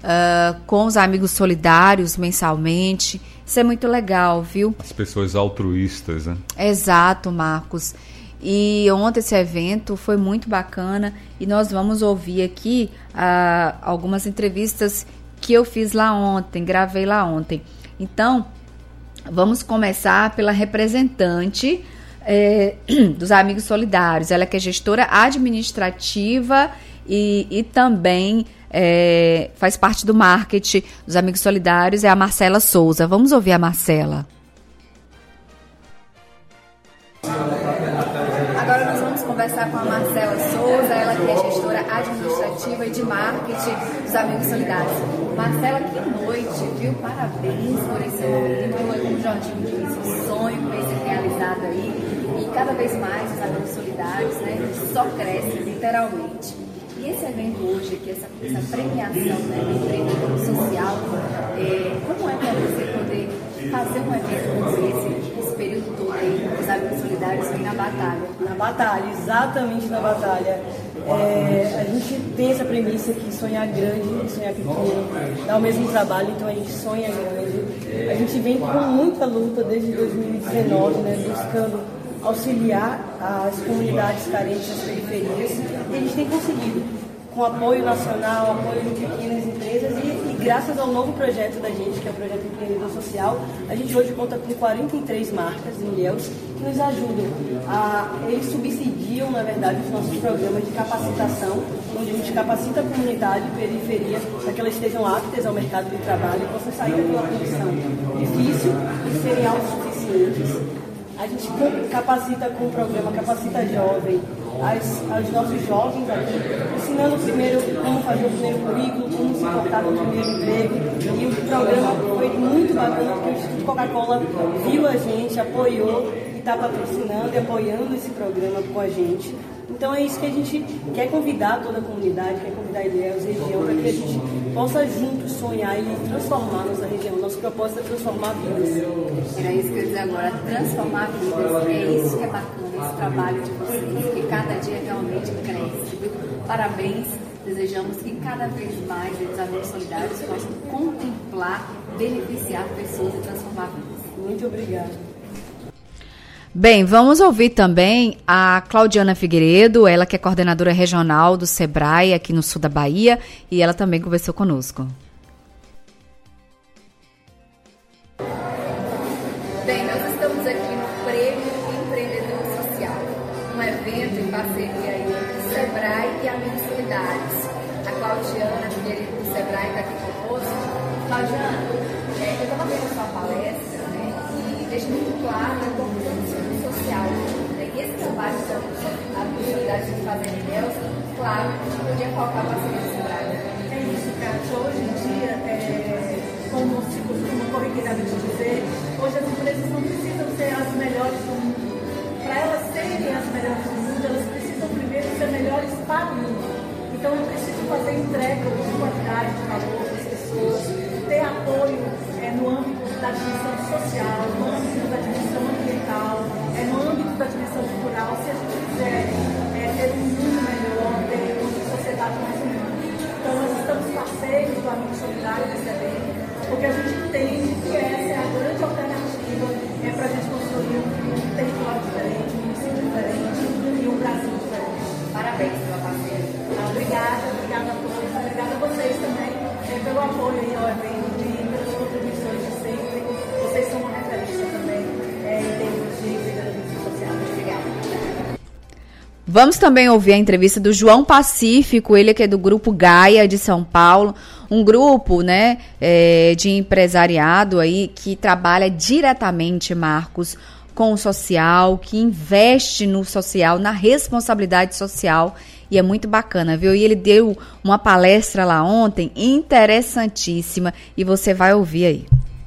uh, com os Amigos Solidários mensalmente. Isso é muito legal, viu? As pessoas altruístas, né? Exato, Marcos. E ontem esse evento foi muito bacana e nós vamos ouvir aqui uh, algumas entrevistas que eu fiz lá ontem, gravei lá ontem. Então, vamos começar pela representante é, dos Amigos Solidários. Ela que é gestora administrativa e, e também é, faz parte do marketing dos Amigos Solidários, é a Marcela Souza. Vamos ouvir a Marcela. Agora nós vamos conversar com a Marcela Souza, ela que é gestora administrativa e de marketing dos Amigos Solidários. Marcela, que noite, viu? Parabéns por esse momento. Como o Jorginho disse, o sonho que vai ser realizado aí. E cada vez mais os Amigos Solidários, né, só crescem, literalmente. E esse evento hoje, aqui, essa, essa premiação, né, do empreendedor social, é, como é para você poder fazer um evento como esse, esse período todo aí, os Amigos Solidários vêm na batalha? Na batalha, exatamente na batalha. É, a gente tem essa premissa que sonhar grande e sonhar pequeno dá o mesmo trabalho, então a gente sonha grande. A gente vem com muita luta desde dois mil e dezenove, né, buscando auxiliar as comunidades carentes das periferias, e a gente tem conseguido, com apoio nacional, apoio de pequenas empresas e, e graças ao novo projeto da gente, que é o projeto Empreendedor Social, a gente hoje conta com quarenta e três marcas em Ilhéus que nos ajudam. A, eles subsidiam, na verdade, os nossos programas de capacitação, onde a gente capacita a comunidade e periferia para que elas estejam aptas ao mercado de trabalho e possam sair daquela condição difícil e serem autossuficientes. A gente capacita com o programa Capacita Jovem, as, aos nossos jovens aqui, ensinando primeiro como fazer o primeiro currículo, como se portar no primeiro emprego. E o programa foi muito bacana, porque o Instituto Coca-Cola viu a gente, apoiou e está patrocinando e apoiando esse programa com a gente. Então é isso que a gente quer convidar toda a comunidade, quer convidar a Ilhéus, a região, para que a gente possa juntos sonhar e transformar nossa região. Nosso propósito é transformar vidas. Era isso que eu ia dizer agora, transformar vidas. É isso que é bacana, esse trabalho de vocês, que cada dia realmente cresce. Viu? Parabéns, desejamos que cada vez mais os Amigos Solidários possam contemplar, beneficiar pessoas e transformar vidas. Muito obrigada. Bem, vamos ouvir também a Claudiana Figueiredo, ela que é coordenadora regional do Sebrae aqui no sul da Bahia, e ela também conversou conosco. Bem, nós estamos aqui no parceria aí entre o Sebrae e Amigos Solidários. A Claudiana, querida do Sebrae, está aqui conosco. Claudiana, é, eu estava vendo a sua palestra, né, e deixa muito claro a importância do social. Né, e esse trabalho que a Amigos Solidários está fazendo em Deus, claro, não podia faltar a parceria do Sebrae. É isso, Cátia. Hoje em dia, é, como se costuma corriqueiramente dizer, hoje as empresas não precisam ser as melhores do mundo. Para elas serem as melhores do mundo, elas precisam primeiro ser melhores para o mundo. Então eu preciso fazer entrega de qualidade, de valor para as pessoas, ter apoio é, no âmbito da dimensão social, no âmbito da dimensão ambiental, é, no âmbito da dimensão cultural. Se a gente quiser é, ter um mundo melhor, ter uma sociedade mais humana. Então nós estamos parceiros do Amigo Solidário da C B M, porque a gente entende que essa é a grande alternativa é, para a gente construir um território diferente, um município diferente e um Brasil diferente. Parabéns pela parceria. Obrigada, obrigada a todos, obrigada a vocês também é, pelo apoio aí ao evento e pelas contribuições de sempre. Vocês são uma referência também é, em termos de empreendedorismo social. Obrigada. Vamos também ouvir a entrevista do João Pacífico, ele que é do Grupo Gaia de São Paulo, um grupo, né, é, de empresariado aí que trabalha diretamente, Marcos, com o social, que investe no social, na responsabilidade social, e é muito bacana, viu? E ele deu uma palestra lá ontem, interessantíssima, e você vai ouvir aí.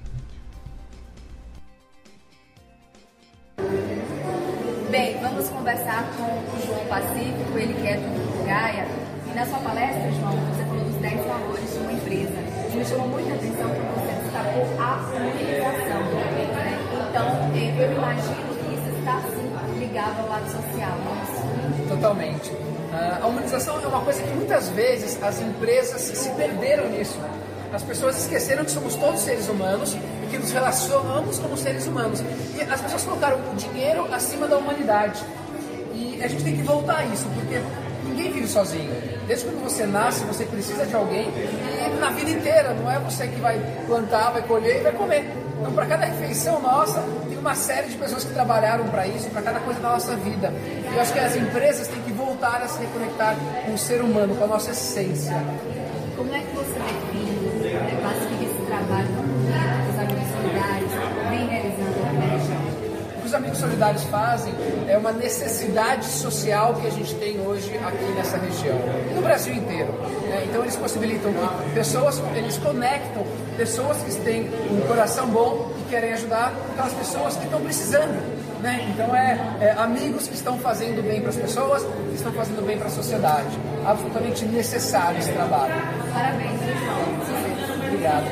Bem, vamos conversar com o João Pacífico, ele que é do Grupo Gaia. E na sua palestra, João, você falou dos dez valores de uma empresa. E me chamou muita atenção que você destacou a humanização. Né? Então, eu imagino que isso está, assim, ligado ao lado social. Não? Totalmente. Uh, a humanização é uma coisa que muitas vezes as empresas se perderam nisso. As pessoas esqueceram que somos todos seres humanos e que nos relacionamos como seres humanos. E as pessoas colocaram o dinheiro acima da humanidade. E a gente tem que voltar a isso, porque ninguém vive sozinho. Desde quando você nasce, você precisa de alguém. E na vida inteira, não é você que vai plantar, vai colher e vai comer. Então, para cada refeição nossa, tem uma série de pessoas que trabalharam para isso, para cada coisa da nossa vida. E eu acho que as empresas têm que voltar a se reconectar com o ser humano, com a nossa essência. Como é que você define, né, classifica esse trabalho que os Amigos Solidários vem realizando aqui na região? O que os Amigos Solidários fazem é uma necessidade social que a gente tem hoje aqui nessa região e no Brasil inteiro. Né? Então eles possibilitam que pessoas, eles conectam pessoas que têm um coração bom e querem ajudar aquelas pessoas que estão precisando. Né? Então é, é amigos que estão fazendo bem para as pessoas, que estão fazendo bem para a sociedade. Absolutamente necessário esse trabalho. Parabéns, João. Obrigado,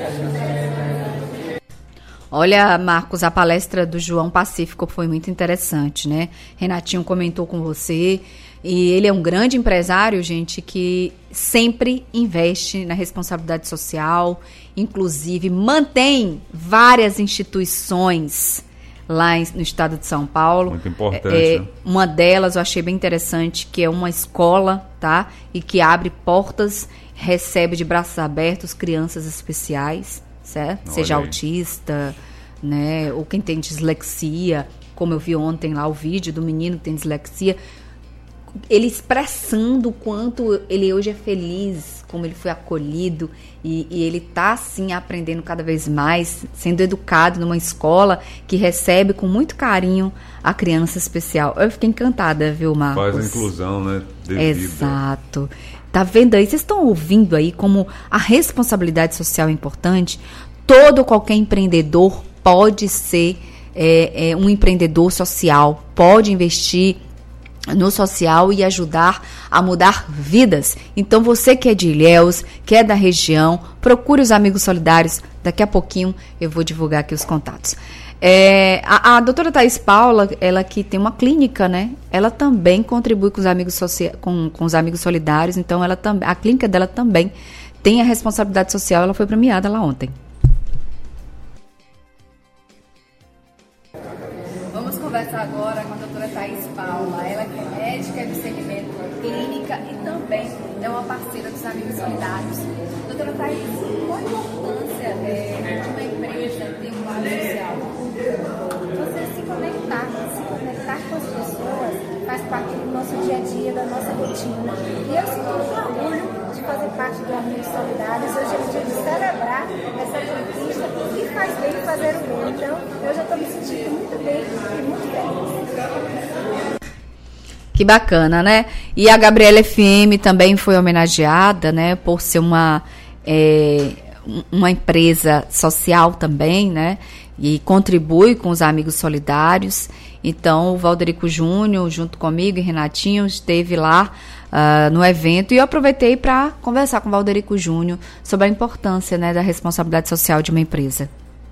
Cajana. Olha, Marcos, a palestra do João Pacífico foi muito interessante, né? Renatinho comentou com você, e ele é um grande empresário, gente, que sempre investe na responsabilidade social, inclusive mantém várias instituições lá no estado de São Paulo. Muito importante. É, né? Uma delas eu achei bem interessante, que é uma escola, tá? E que abre portas, recebe de braços abertos crianças especiais, certo? Olha Seja aí. autista, né? Ou quem tem dislexia, como eu vi ontem lá o vídeo do menino que tem dislexia, ele expressando o quanto ele hoje é feliz, como ele foi acolhido, e, e ele está, assim, aprendendo cada vez mais, sendo educado numa escola que recebe com muito carinho a criança especial. Eu fiquei encantada, viu, Marcos? Faz a inclusão, né? Devida. Exato. Tá vendo aí? Vocês estão ouvindo aí como a responsabilidade social é importante? Todo qualquer empreendedor pode ser é, é, um empreendedor social, pode investir no social e ajudar a mudar vidas. Então você que é de Ilhéus, que é da região, procure os Amigos Solidários. Daqui a pouquinho eu vou divulgar aqui os contatos. É, a, a doutora Thaís Paula, ela que tem uma clínica, né? Ela também contribui com os amigos, socia- com, com os amigos solidários. Então ela tam- a clínica dela também tem a responsabilidade social. Ela foi premiada lá ontem. Vamos conversar agora com a doutora Thaís Paula, ela que é médica de segmento clínica e também é uma parceira dos Amigos Solidários. Doutora Thaís, qual a importância é, de uma empresa ter um lado social? Você se conectar, se conectar com as pessoas faz parte do nosso dia a dia, da nossa rotina. E eu sinto muito orgulho de fazer parte do Amigos Solidários. Hoje é o dia de celebrar essa conquista e faz bem fazer o bem. Então, eu já estou me sentindo muito bem e muito feliz. Que bacana, né? E a Gabriela F M também foi homenageada, né, por ser uma, é, uma empresa social também, né? E contribui com os Amigos Solidários. Então, o Valderico Júnior, junto comigo e Renatinho, esteve lá uh, no evento e eu aproveitei para conversar com o Valderico Júnior sobre a importância, né, da responsabilidade social de uma empresa.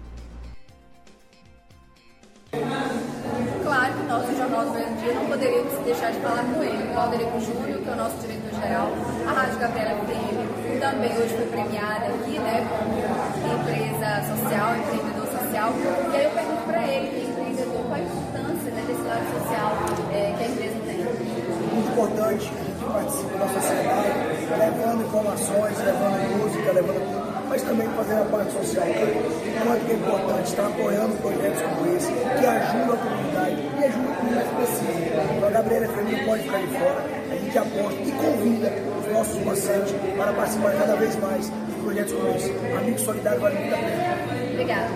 Claro que nós, do Jornal do Meio Dia, não poderíamos deixar de falar com ele. O Valderico Júnior, que é o nosso diretor-geral, a Rádio Gabriela F M, também hoje foi premiada aqui, né, como empresa social, empreendedor social. E aí eu pergunto para ele, que é empreendedor, qual a importância, né, desse lado social é, que a empresa tem? Muito importante que participe da sociedade, levando informações, levando música, levando tudo, mas também fazendo a parte social. Quanto que é importante estar apoiando projetos como esse, que ajudam a comunidade e ajudam a comunidade que precisa. Então a Gabriela F M não pode ficar de fora, a gente aposta e convida os nossos pacientes para participar cada vez mais de projetos como esse. Amigos Solidários vale muito a pena. Obrigada.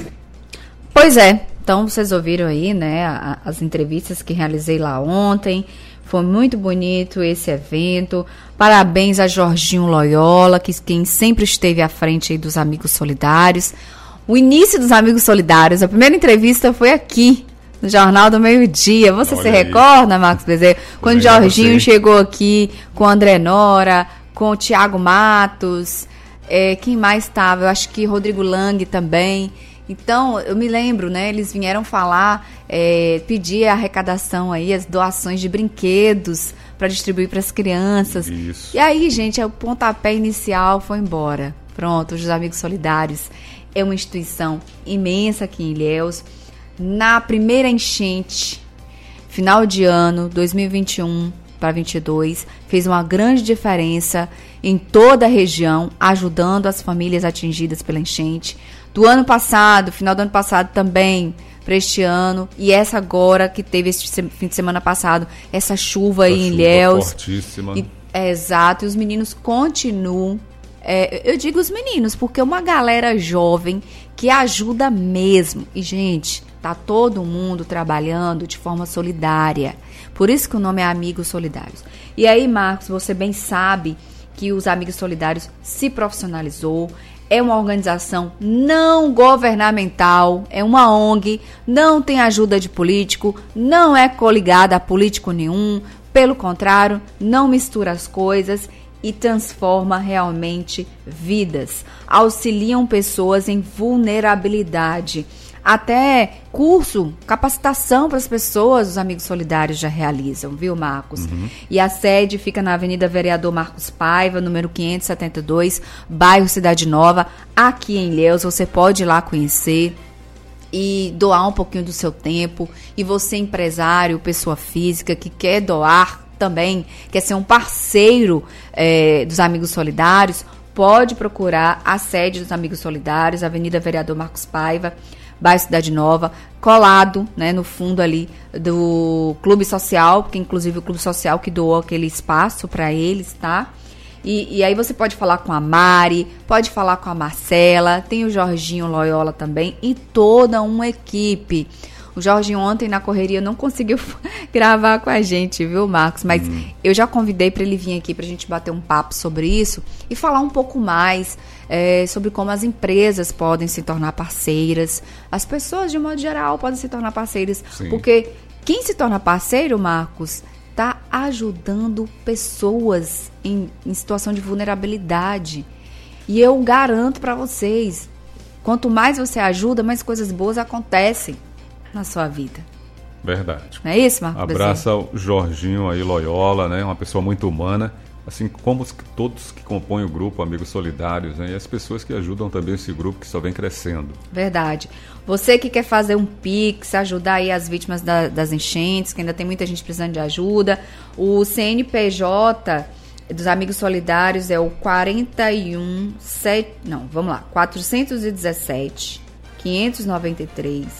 Pois é, então vocês ouviram aí, né, a, as entrevistas que realizei lá ontem. Foi muito bonito esse evento. Parabéns a Jorginho Loyola, que quem sempre esteve à frente aí dos Amigos Solidários. O início dos Amigos Solidários, a primeira entrevista foi aqui, no Jornal do Meio Dia. Você Olha se aí. recorda, Marcos Bezerra? Quando o Jorginho chegou aqui com o André Nora, com o Tiago Matos, é, quem mais estava? Eu acho que Rodrigo Lang também. Então, eu me lembro, né, eles vieram falar, é, pedir a arrecadação aí, as doações de brinquedos para distribuir para as crianças. Isso. E aí, gente, o pontapé inicial foi embora. Pronto, os Amigos Solidários é uma instituição imensa aqui em Ilhéus. Na primeira enchente, final de ano, dois mil e vinte e um para vinte e dois, fez uma grande diferença em toda a região, ajudando as famílias atingidas pela enchente. Do ano passado, final do ano passado também, para este ano, e essa agora que teve esse fim de semana passado, essa chuva essa aí chuva em Ilhéus. Fortíssima. E, é, exato, e os meninos continuam. É, eu digo os meninos, porque é uma galera jovem que ajuda mesmo. E, gente, tá todo mundo trabalhando de forma solidária. Por isso que o nome é Amigos Solidários. E aí, Marcos, você bem sabe que os Amigos Solidários se profissionalizou. É uma organização não governamental, é uma O N G, não tem ajuda de político, não é coligada a político nenhum, pelo contrário, não mistura as coisas e transforma realmente vidas. Auxiliam pessoas em vulnerabilidade. Até curso, capacitação para as pessoas, os Amigos Solidários já realizam, viu, Marcos? Uhum. E a sede fica na Avenida Vereador Marcos Paiva, número quinhentos e setenta e dois, bairro Cidade Nova, aqui em Ilhéus. Você pode ir lá conhecer e doar um pouquinho do seu tempo. E você, empresário, pessoa física, que quer doar também, quer ser um parceiro é, dos Amigos Solidários, pode procurar a sede dos Amigos Solidários, Avenida Vereador Marcos Paiva, bairro Cidade Nova, colado, né, no fundo ali do Clube Social, porque inclusive o Clube Social que doou aquele espaço para eles, tá? E, e aí você pode falar com a Mari, pode falar com a Marcela, tem o Jorginho Loyola também e toda uma equipe. O Jorginho ontem na correria não conseguiu gravar com a gente, viu, Marcos? Mas hum. eu já convidei para ele vir aqui para a gente bater um papo sobre isso e falar um pouco mais é, sobre como as empresas podem se tornar parceiras. As pessoas, de modo geral, podem se tornar parceiras. Sim. Porque quem se torna parceiro, Marcos, está ajudando pessoas em, em situação de vulnerabilidade. E eu garanto para vocês, quanto mais você ajuda, mais coisas boas acontecem na sua vida. Verdade. Não é isso, Marcos? Abraça o Jorginho aí, Loyola, né? Uma pessoa muito humana, assim como os, todos que compõem o grupo Amigos Solidários, né? E as pessoas que ajudam também esse grupo que só vem crescendo. Verdade. Você que quer fazer um Pix, ajudar aí as vítimas da, das enchentes, que ainda tem muita gente precisando de ajuda, o C N P J dos Amigos Solidários é o quarenta e um, sete, não, vamos lá, quatrocentos e dezessete, quinhentos e noventa e três,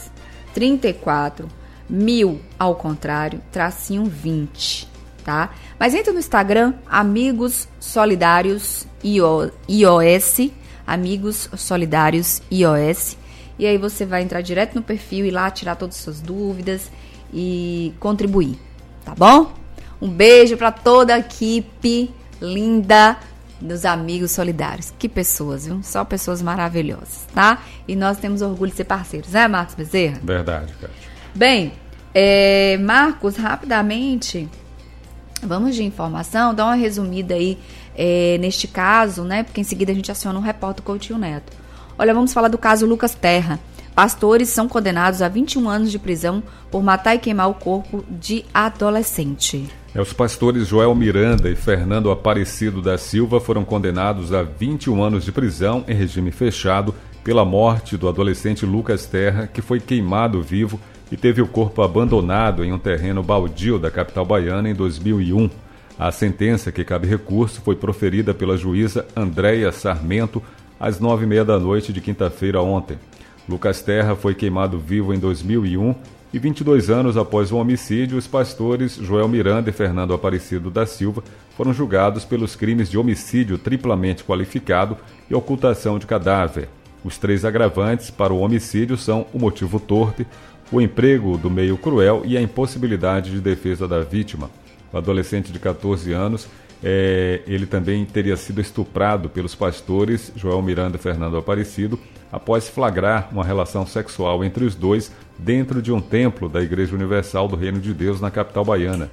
trinta e quatro, mil ao contrário, tracinho vinte, tá? Mas entra no Instagram, Amigos Solidários I O S, Amigos Solidários I O S, e aí você vai entrar direto no perfil e lá tirar todas as suas dúvidas e contribuir, tá bom? Um beijo para toda a equipe linda dos Amigos Solidários. Que pessoas, viu? Só pessoas maravilhosas, tá? E nós temos orgulho de ser parceiros, né, Marcos Bezerra? Verdade, Cátia. Bem, é, Marcos, rapidamente, vamos de informação, dá uma resumida aí é, neste caso, né? Porque em seguida a gente aciona um repórter Coutinho Neto. Olha, vamos falar do caso Lucas Terra. Pastores são condenados a vinte e um anos de prisão por matar e queimar o corpo de adolescente. É, os pastores Joel Miranda e Fernando Aparecido da Silva foram condenados a vinte e um anos de prisão em regime fechado pela morte do adolescente Lucas Terra, que foi queimado vivo e teve o corpo abandonado em um terreno baldio da capital baiana em dois mil e um. A sentença, que cabe recurso, foi proferida pela juíza Andréia Sarmento às nove e meia da noite de quinta-feira ontem. Lucas Terra foi queimado vivo em dois mil e um e vinte e dois anos após o homicídio, os pastores Joel Miranda e Fernando Aparecido da Silva foram julgados pelos crimes de homicídio triplamente qualificado e ocultação de cadáver. Os três agravantes para o homicídio são o motivo torpe, o emprego do meio cruel e a impossibilidade de defesa da vítima. O adolescente de catorze anos, é, ele também teria sido estuprado pelos pastores Joel Miranda e Fernando Aparecido após flagrar uma relação sexual entre os dois dentro de um templo da Igreja Universal do Reino de Deus na capital baiana.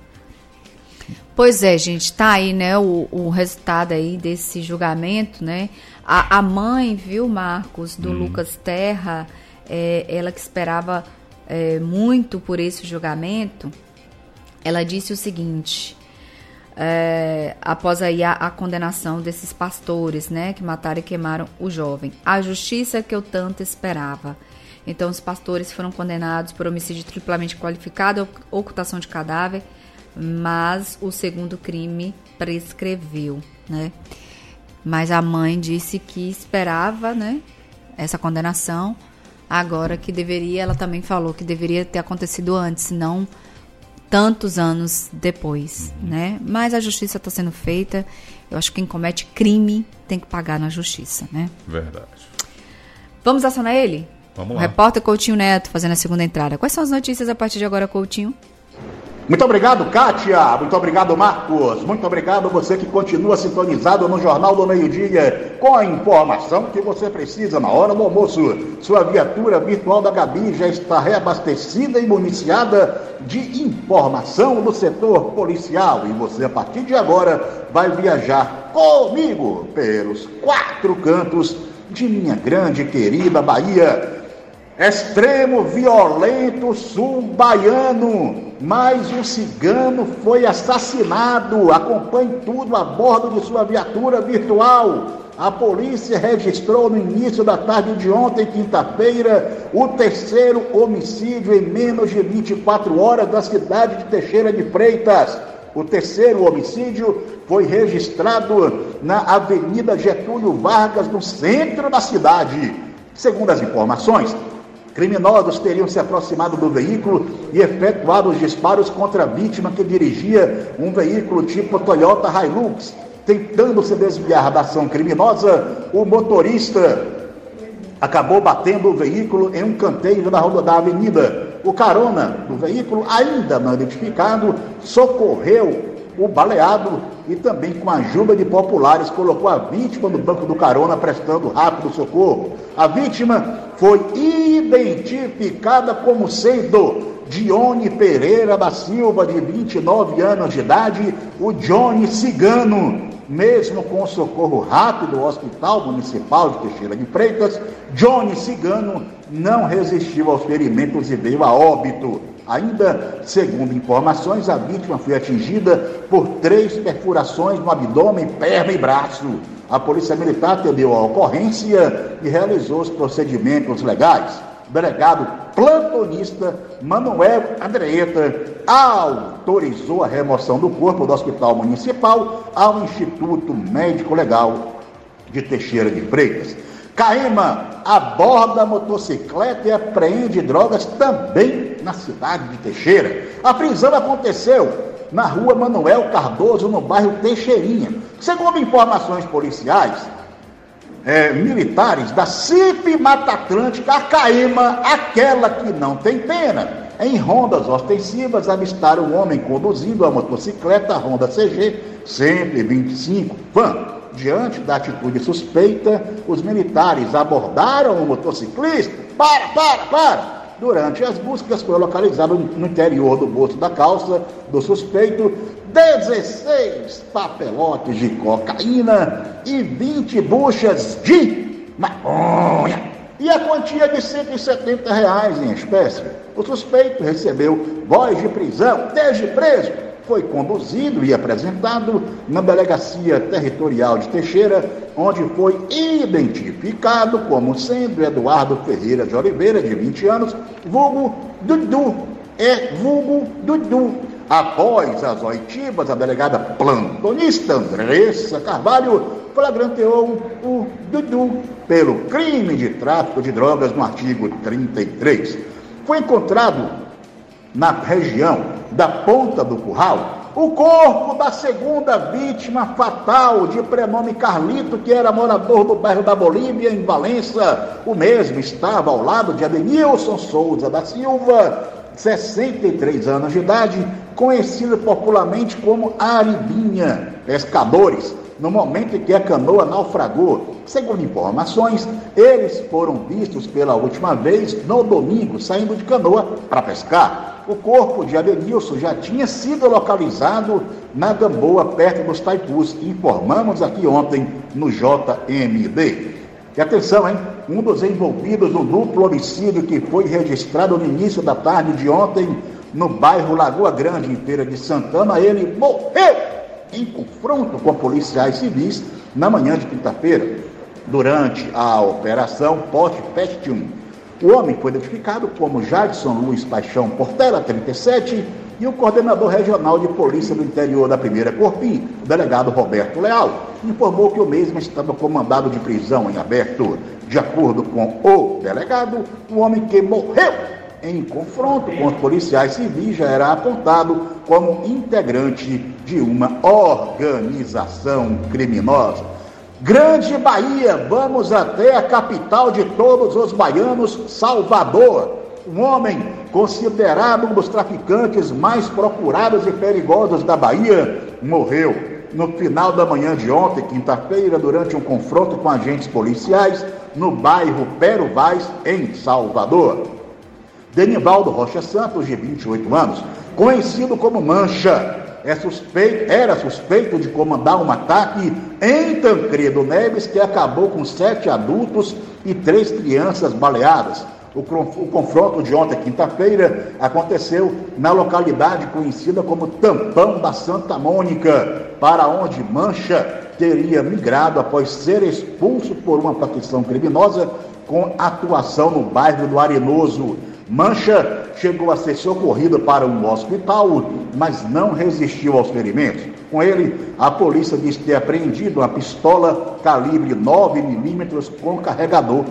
Pois é, gente, tá aí, né, o, o resultado aí desse julgamento, né? A, a mãe, viu, Marcos, do hum. Lucas Terra, é, ela que esperava é, muito por esse julgamento, ela disse o seguinte, é, após aí a, a condenação desses pastores, né, que mataram e queimaram o jovem. A justiça que eu tanto esperava. Então, os pastores foram condenados por homicídio triplamente qualificado, ocultação de cadáver, mas o segundo crime prescreveu, né? Mas a mãe disse que esperava, né, essa condenação, agora que deveria, ela também falou que deveria ter acontecido antes, não tantos anos depois, uhum. né? Mas a justiça está sendo feita, eu acho que quem comete crime tem que pagar na justiça, né? Verdade. Vamos acionar ele? Vamos o lá. Repórter Coutinho Neto fazendo a segunda entrada. Quais são as notícias a partir de agora, Coutinho? Muito obrigado, Kátia. Muito obrigado, Marcos. Muito obrigado você que continua sintonizado no Jornal do Meio-Dia com a informação que você precisa na hora do almoço. Sua viatura virtual da Gabi já está reabastecida e municiada de informação do setor policial. E você, a partir de agora, vai viajar comigo pelos quatro cantos de minha grande e querida Bahia. Extremo violento sul baiano. Mais um cigano foi assassinado. Acompanhe tudo a bordo de sua viatura virtual. A polícia registrou no início da tarde de ontem, quinta-feira, o terceiro homicídio em menos de vinte e quatro horas da cidade de Teixeira de Freitas. O terceiro homicídio foi registrado na Avenida Getúlio Vargas, no centro da cidade. Segundo as informações, criminosos teriam se aproximado do veículo e efetuado os disparos contra a vítima, que dirigia um veículo tipo Toyota Hilux. Tentando se desviar da ação criminosa, o motorista acabou batendo o veículo em um canteiro da rua da avenida. O carona do veículo, ainda não identificado, socorreu o baleado e também, com a ajuda de populares, colocou a vítima no banco do carona, prestando rápido socorro. A vítima foi identificada como sendo Dione Pereira da Silva, de vinte e nove anos de idade, o Johnny Cigano. Mesmo com o socorro rápido do Hospital Municipal de Teixeira de Freitas, Johnny Cigano não resistiu aos ferimentos e veio a óbito. Ainda, segundo informações, a vítima foi atingida por três perfurações no abdômen, perna e braço. A Polícia Militar atendeu a ocorrência e realizou os procedimentos legais. O delegado plantonista Manuel Andreeta autorizou a remoção do corpo do Hospital Municipal ao Instituto Médico Legal de Teixeira de Freitas. Caima aborda a motocicleta e apreende drogas também na cidade de Teixeira. A prisão aconteceu na rua Manuel Cardoso, no bairro Teixeirinha. Segundo informações policiais, é, militares da C I P Mata Atlântica, a Caima, aquela que não tem pena, em rondas ostensivas, avistaram um homem conduzindo a motocicleta Honda C G cento e vinte e cinco Van. Diante da atitude suspeita, os militares abordaram o motociclista. Para, para, para! Durante as buscas, foi localizado no interior do bolso da calça do suspeito dezesseis papelotes de cocaína e vinte buchas de maconha. E a quantia de cento e setenta reais em espécie. O suspeito recebeu voz de prisão. Desde preso, foi conduzido e apresentado na Delegacia Territorial de Teixeira, onde foi identificado como sendo Eduardo Ferreira de Oliveira, de vinte anos, vulgo Dudu, é vulgo Dudu. Após as oitivas, a delegada plantonista Andressa Carvalho flagranteou o Dudu pelo crime de tráfico de drogas no artigo trinta e três. Foi encontrado na região da Ponta do Curral o corpo da segunda vítima fatal, de prenome Carlito, que era morador do bairro da Bolívia, em Valença. O mesmo estava ao lado de Adenilson Souza da Silva, sessenta e três anos de idade, conhecido popularmente como Aribinha. Pescadores, no momento em que a canoa naufragou. Segundo informações, eles foram vistos pela última vez no domingo, saindo de canoa para pescar. O corpo de Adenilson já tinha sido localizado na Gamboa, perto dos Taipus. Informamos aqui ontem no J M D. E atenção, hein? Um dos envolvidos no duplo homicídio que foi registrado no início da tarde de ontem, no bairro Lagoa Grande, em Feira de Santana, ele morreu em confronto com policiais civis na manhã de quinta-feira, durante a operação Pote Pestium. O homem foi identificado como Jadson Luiz Paixão Portela, trinta e sete, e o coordenador regional de polícia do interior da primeira Corpim, o delegado Roberto Leal, informou que o mesmo estava com mandado de prisão em aberto. De acordo com o delegado, o homem que morreu em confronto com os policiais civis já era apontado como integrante de uma organização criminosa. Grande Bahia, vamos até a capital de todos os baianos, Salvador. Um homem considerado um dos traficantes mais procurados e perigosos da Bahia morreu no final da manhã de ontem, quinta-feira, durante um confronto com agentes policiais no bairro Pero Vaz, em Salvador. Denivaldo Rocha Santos, de vinte e oito anos, conhecido como Mancha, é suspeito, era suspeito de comandar um ataque em Tancredo Neves que acabou com sete adultos e três crianças baleadas. O, o confronto de ontem, quinta-feira, aconteceu na localidade conhecida como Tampão da Santa Mônica, para onde Mancha teria migrado após ser expulso por uma facção criminosa com atuação no bairro do Arenoso. Mancha chegou a ser socorrido para um hospital, mas não resistiu aos ferimentos. Com ele, a polícia diz ter apreendido uma pistola calibre nove milímetros com carregador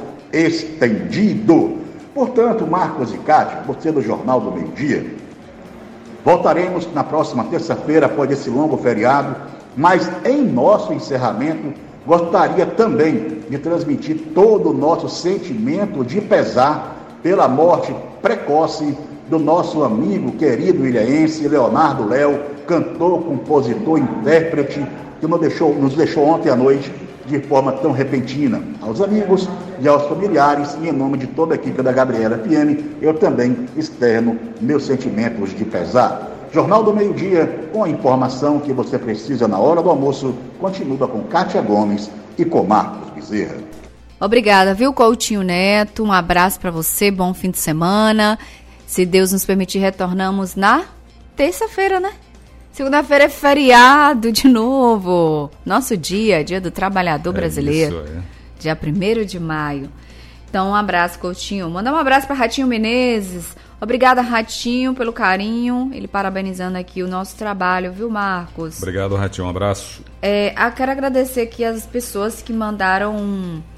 estendido. Portanto, Marcos e Cátia, você do Jornal do Meio-Dia, voltaremos na próxima terça-feira após esse longo feriado, mas em nosso encerramento, gostaria também de transmitir todo o nosso sentimento de pesar pela morte precoce do nosso amigo querido ilhéense Leonardo Léo, cantor, compositor, intérprete, que nos deixou, nos deixou ontem à noite de forma tão repentina. Aos amigos e aos familiares, e em nome de toda a equipe da Gabriela F M, eu também externo meus sentimentos de pesar. Jornal do Meio-Dia, com a informação que você precisa na hora do almoço, continua com Cátia Gomes e com Marcos Bezerra. Obrigada, viu, Coutinho Neto? Um abraço para você, bom fim de semana. Se Deus nos permitir, retornamos na terça-feira, né? Segunda-feira é feriado de novo. Nosso dia, dia do trabalhador é brasileiro. Isso, é. Dia primeiro de maio. Então, um abraço, Coutinho. Manda um abraço para Ratinho Menezes. Obrigada, Ratinho, pelo carinho. Ele parabenizando aqui o nosso trabalho, viu, Marcos? Obrigado, Ratinho. Um abraço. É, eu quero agradecer aqui as pessoas que mandaram...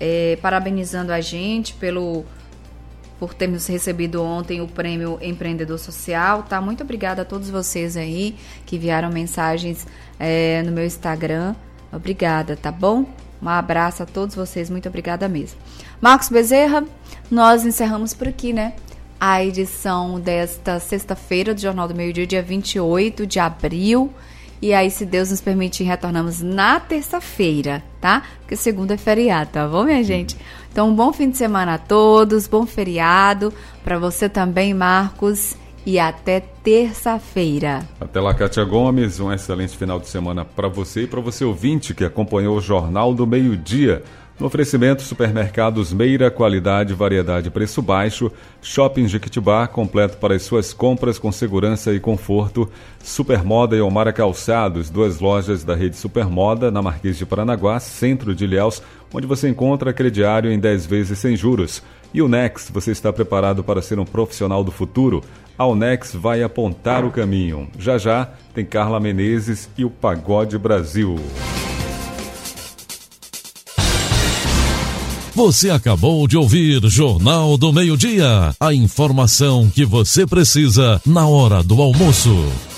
é, parabenizando a gente pelo por termos recebido ontem o prêmio Empreendedor Social, tá? Muito obrigada a todos vocês aí que enviaram mensagens é, no meu Instagram. Obrigada, tá bom? Um abraço a todos vocês, muito obrigada mesmo. Marcos Bezerra, nós encerramos por aqui, né? A edição desta sexta-feira do Jornal do Meio Dia, dia vinte e oito de abril. E aí, se Deus nos permitir, retornamos na terça-feira, tá? Porque segunda é feriado, tá bom, minha gente? Então, um bom fim de semana a todos, bom feriado para você também, Marcos, e até terça-feira. Até lá, Kátia Gomes, um excelente final de semana para você e para você ouvinte que acompanhou o Jornal do Meio Dia. No oferecimento, supermercados Meira, qualidade, variedade, preço baixo. Shopping Jequitibá, completo para as suas compras com segurança e conforto. Supermoda e Omara Calçados, duas lojas da rede Supermoda, na Marquês de Paranaguá, centro de Ilhéus, onde você encontra crediário em dez vezes sem juros. E o Nex, você está preparado para ser um profissional do futuro? A Unex vai apontar o caminho. Já já tem Carla Menezes e o Pagode Brasil. Você acabou de ouvir Jornal do Meio Dia. A informação que você precisa na hora do almoço.